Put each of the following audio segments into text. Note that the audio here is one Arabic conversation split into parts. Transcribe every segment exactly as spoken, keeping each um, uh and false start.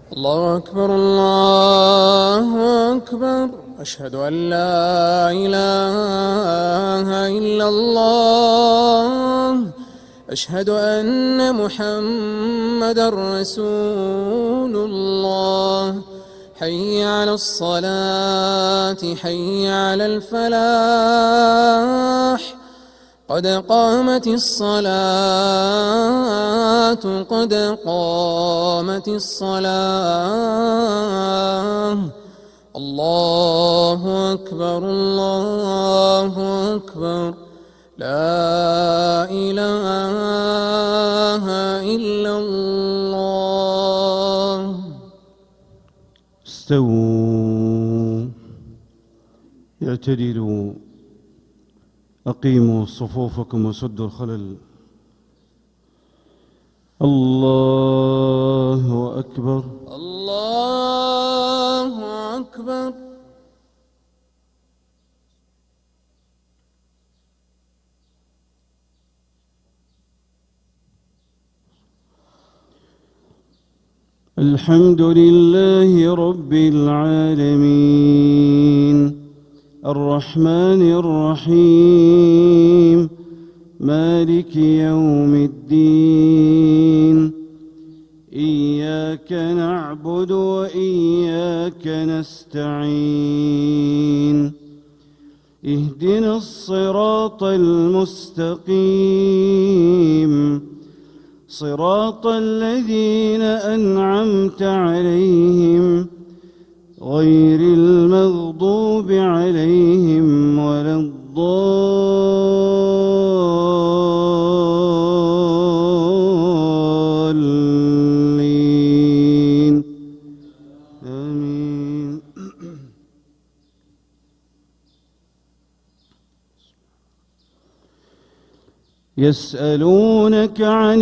الله أكبر الله أكبر. أشهد أن لا إله إلا الله. أشهد أن محمدًا رسول الله. حي على الصلاة حي على الفلاح. قد قامت الصلاة قد قامت الصلاة. الله أكبر الله أكبر. لا إله إلا الله. استووا اعتدلوا أقيموا صفوفكم وسدوا الخلل. الله أكبر الله أكبر. الحمد لله رب العالمين الرحمن الرحيم مالك يوم الدين. إياك نعبد وإياك نستعين. اهدنا الصراط المستقيم صراط الذين أنعمت عليهم غير المغضوب عليهم ولا الضالين. آمين. يسألونك عن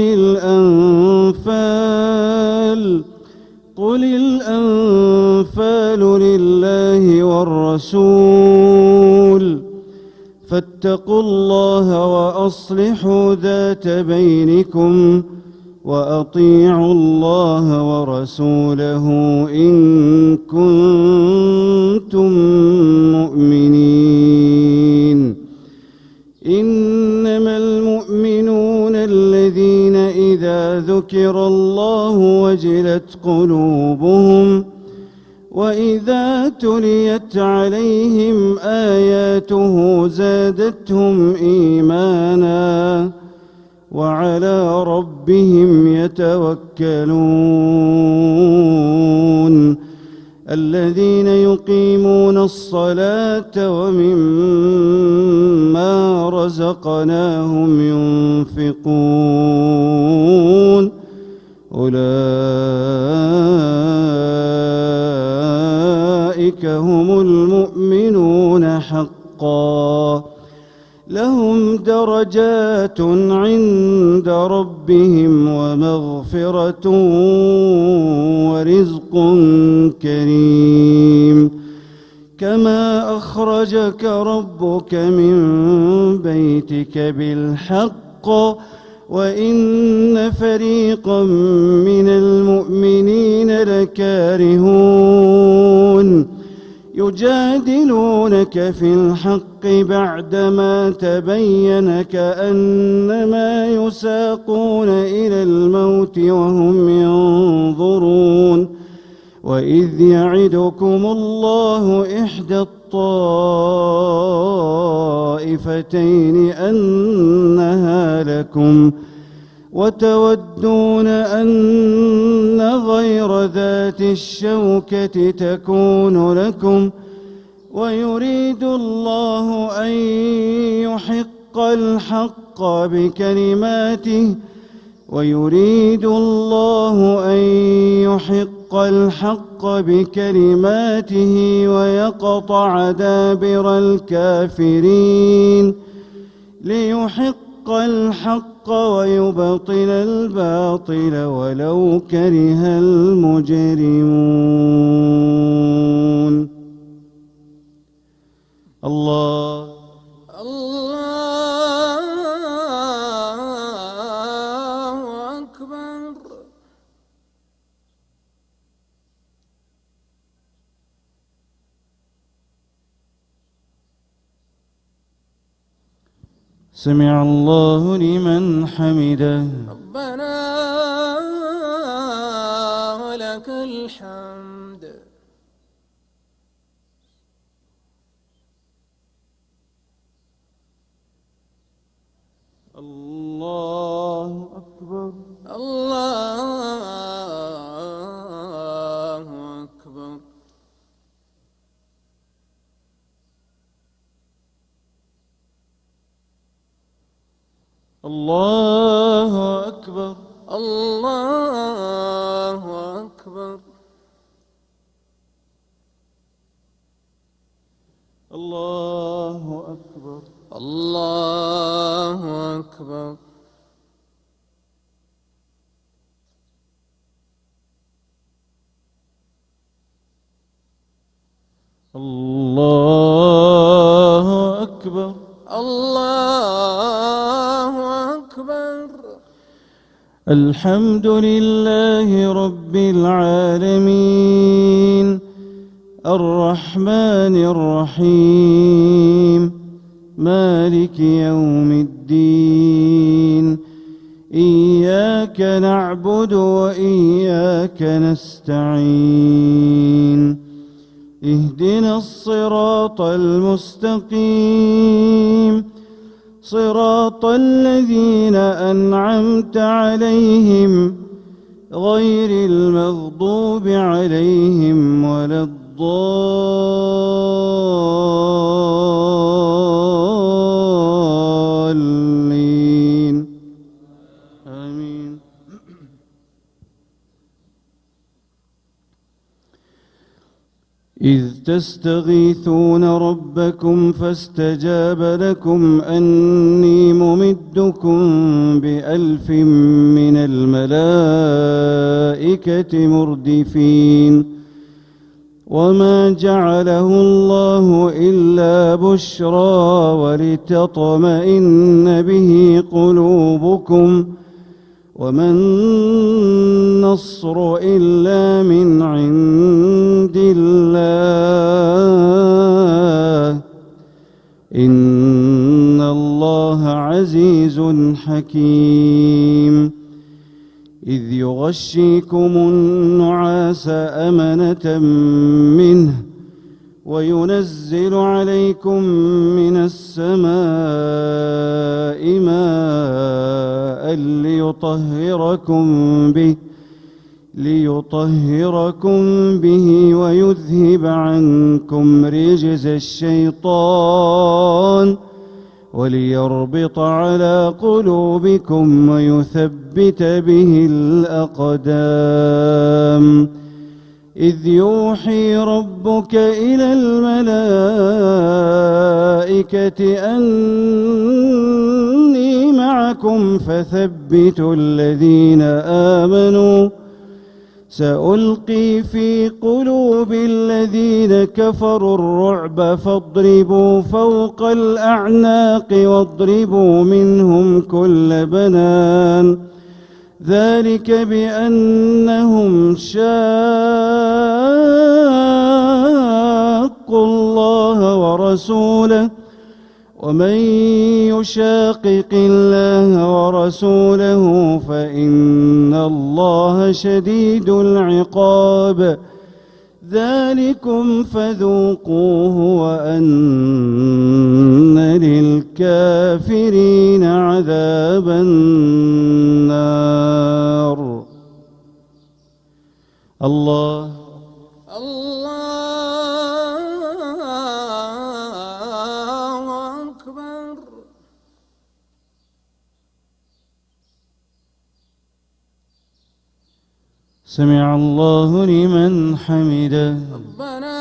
الأنفال قل الأنفال لله والرسول فاتقوا الله وأصلحوا ذات بينكم وأطيعوا الله ورسوله إن كنتم مؤمنين. إنما المؤمنون الذين إذا ذكر الله وجلت قلوبهم وإذا تليت عليهم آياته زادتهم إيمانا وعلى ربهم يتوكلون. الذين يقيمون الصلاة ومما رزقناهم ينفقون أولئك هم المؤمنون حقا لهم درجات عند ربهم ومغفرة ورزق كريم. كما أخرجك ربك من بيتك بالحق وإن فريقا من المؤمنين لكارهون يجادلونك في الحق بعدما تبين كأنما يساقون إلى الموت وهم ينظرون. وإذ يعدكم الله إحدى الطائفتين أنها لكم وتودون أن غير ذات الشوكة تكون لكم ويريد الله أن يحق الحق بكلماته ويريد الله أن يحق الحق بكلماته ويقطع دابر الكافرين ليحق الحق ويبطل الباطل ولو كره المجرمون. الله الله أكبر. سمع الله لمن حمده. ربنا ولك الحمد. الله أكبر. الله أكبر. الله أكبر. الله أكبر. الله أكبر. الله أكبر. الله أكبر. الله أكبر. الحمد لله رب العالمين الرحمن الرحيم مالك يوم الدين إياك نعبد وإياك نستعين اهدنا الصراط المستقيم صراط الذين أنعمت عليهم غير المغضوب عليهم ولا الضالين آمين. إذ تستغيثون ربكم فاستجاب لكم أني ممدكم بألف من الملائكة مردفين وما جعله الله إلا بشرى ولتطمئن به قلوبكم وما النصر إلا من عند الله إن الله عزيز حكيم. إذ يغشيكم النعاس أمنة منه وينزل عليكم من السماء ماء ليطهركم به ليطهركم به ويذهب عنكم رجز الشيطان وليربط على قلوبكم ويثبت به الأقدام. إذ يوحي ربك إلى الملائكة أني معكم فثبتوا الذين آمنوا سألقي في قلوب الذين كفروا الرعب فاضربوا فوق الأعناق واضربوا منهم كل بنان ذلك بأنهم شاقوا الله ورسوله ومن يشاقق الله ورسوله فإن الله شديد العقاب. ذلكم فذوقوه وأن للكافرين عذاب النار. الله سمع الله لمن حمده. ربنا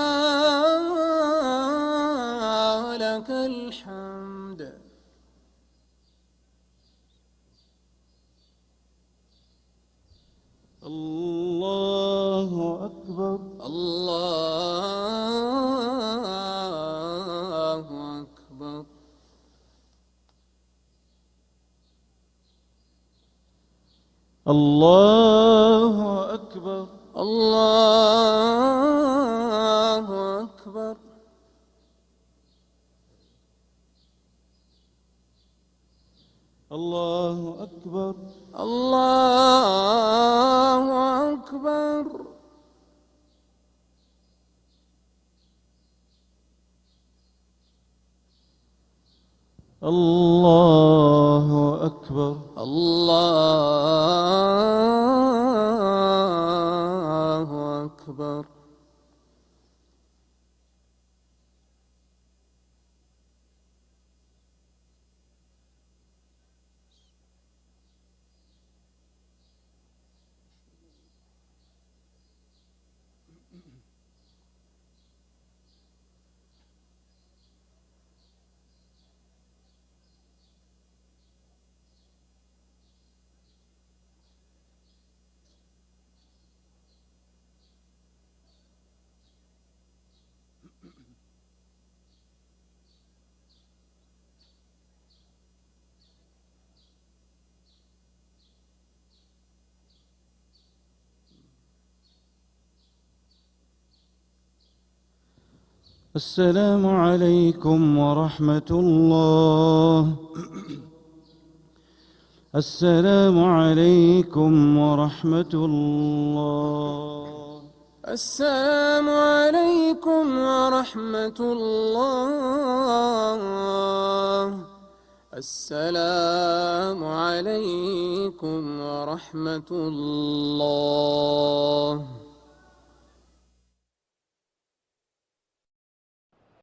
ولك الحمد. الله أكبر. الله أكبر. الله أكبر. الله أكبر. الله أكبر. الله أكبر. الله أكبر. الله أكبر. السلام عليكم ورحمة الله. السلام عليكم ورحمة الله. السلام عليكم ورحمة الله. السلام عليكم ورحمة الله.